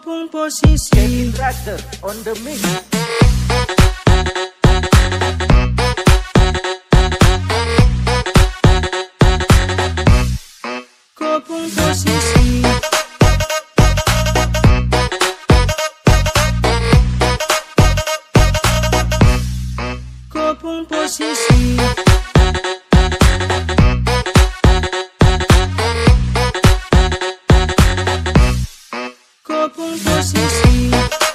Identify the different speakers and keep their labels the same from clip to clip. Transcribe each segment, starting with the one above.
Speaker 1: Kopung posisi
Speaker 2: Kevin Raster on the mix.
Speaker 1: Kopung posisi Kopung posisi Kopung posisi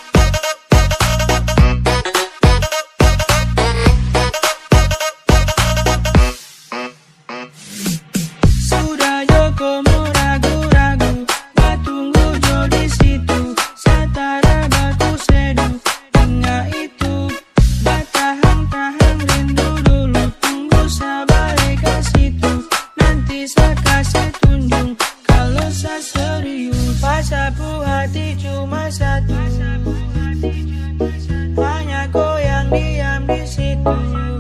Speaker 1: Sudah Joko mau ragu-ragu, gak tunggu Jo di situ. Satara baku seduh, enggak itu. Gak tahan-tahan rindu dulu, tunggu sabar ke situ. Nanti saya kasih tunjuk, kalau saya serius. Pasapu hati cuma satu, hanya kau yang diam di situ.